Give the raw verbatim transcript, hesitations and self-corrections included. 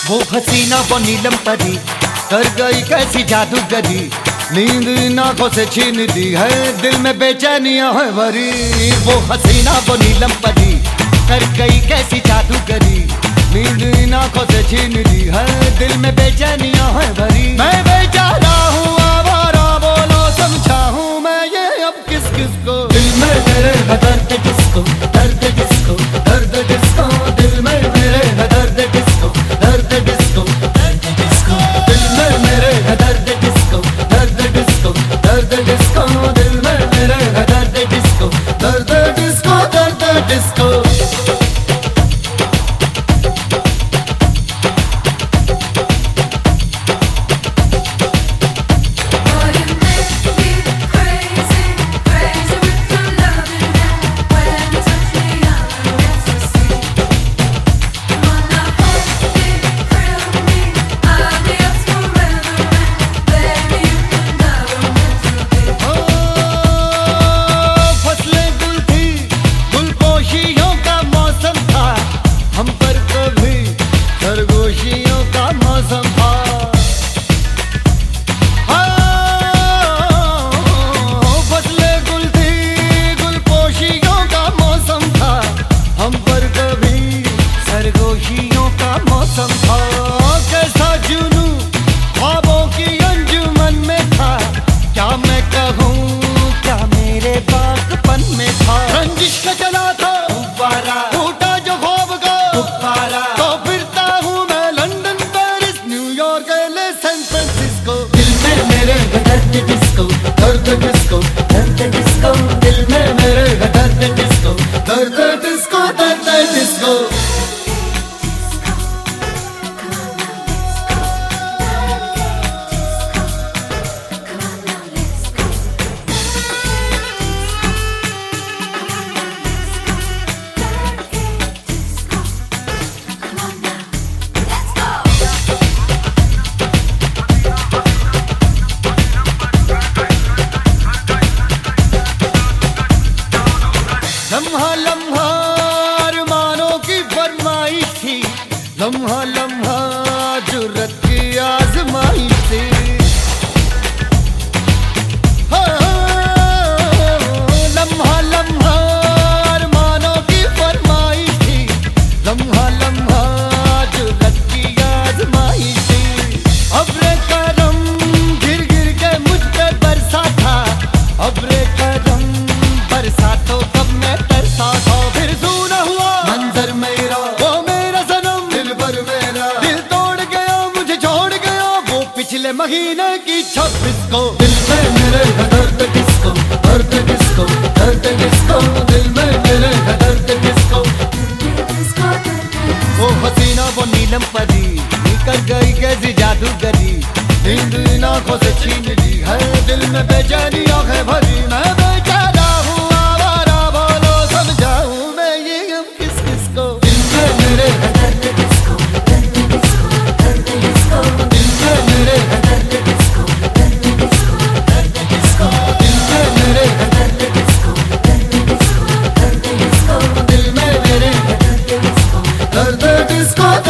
वो हसीना वो नीलम परी कर गई कैसी जादूगरी, नींद इन आंखों से छीन दी है, दिल में बेचैनियां है भरी। वो हसीना वो नीलम परी कर गई कैसी जादूगरी, नींद इन आंखों से छीन दी है, दिल में बेचैनियां है भरी। मैं बेचारा हूँ आवारा, बोलो समझाऊं मैं ये अब किस किस को। दिल में मेरे है दर्द किसको, दर्द किसको, दर्द किसको, दिल में मेरे है दर्द किसको, दर्द किसको, दर्द किसको, दिल में मेरे है दर्द किसको, दर्द किसको, दर्द किसको, दिल में मेरे है दर्द किसको, दर्द किसको, दर्द किसको। खरगोशियों का मौसम था, फसलें गुल थी, गुलपोशियों का मौसम था, हम पर कभी सरगोशियों का मौसम था। कैसा जुनू ख्वाबों की अंजुमन में था, क्या मैं कहूँ क्या मेरे बागपन में था। रंजिश का चला था गुब्बारा, टूटा जो ख्वाब का गुब्बारा, तो फिरता हूँ मैं London, Paris, New York, L A, San Francisco. दिल में मेरे है दर्द किसको, दर्द किसको, दर्द किसको, दिल में मेरे है दर्द किसको, दर्द किसको, दर्द किसको। लम्हा लम्हा अरमानों की फरमाइश थी, लम्हा लम्हा जुर्रत की आजमाइश थी। लम्हा लम्हा अरमानों की फरमाइश थी, लम्हा लम्हा जुर्रत की आजमाइश थी। अब्रे करम गिर गिर के मुझ पे बरसा था, अब्रे करम बरसा तो कब मैं तरसा था। फिर सूना हुआ मंजर मेरा, वो मेरा सनम दिल पर मेरा, दिल तोड़ गया मुझे छोड़ गया वो पिछले महीने की छब्बीस को। दिल में मेरे है दर्द किसको, दर्द किसको, दर्द किसको, दिल में मेरे है दर्द किसको। वो हसीना वो नीलम परी निकल गई कैसी जादूगरी, नींद इन आंखों से छीन ली है, दिल में बेचैनी आंखें भरी। मैं बेचारा हूँ आवारा, बोलो समझाऊं मैं ये अब किस किस को। दिल में मेरे है दर्द किसको, दर्द किसको, दर्द किसको, दिल में मेरे है दर्द किसको, दर्द किसको, दर्द किसको, दिल में मेरे है दर्द किसको, दर्द किसको, दर्द किसको, दिल में मेरे है दर्द किसको, दर्द किसको।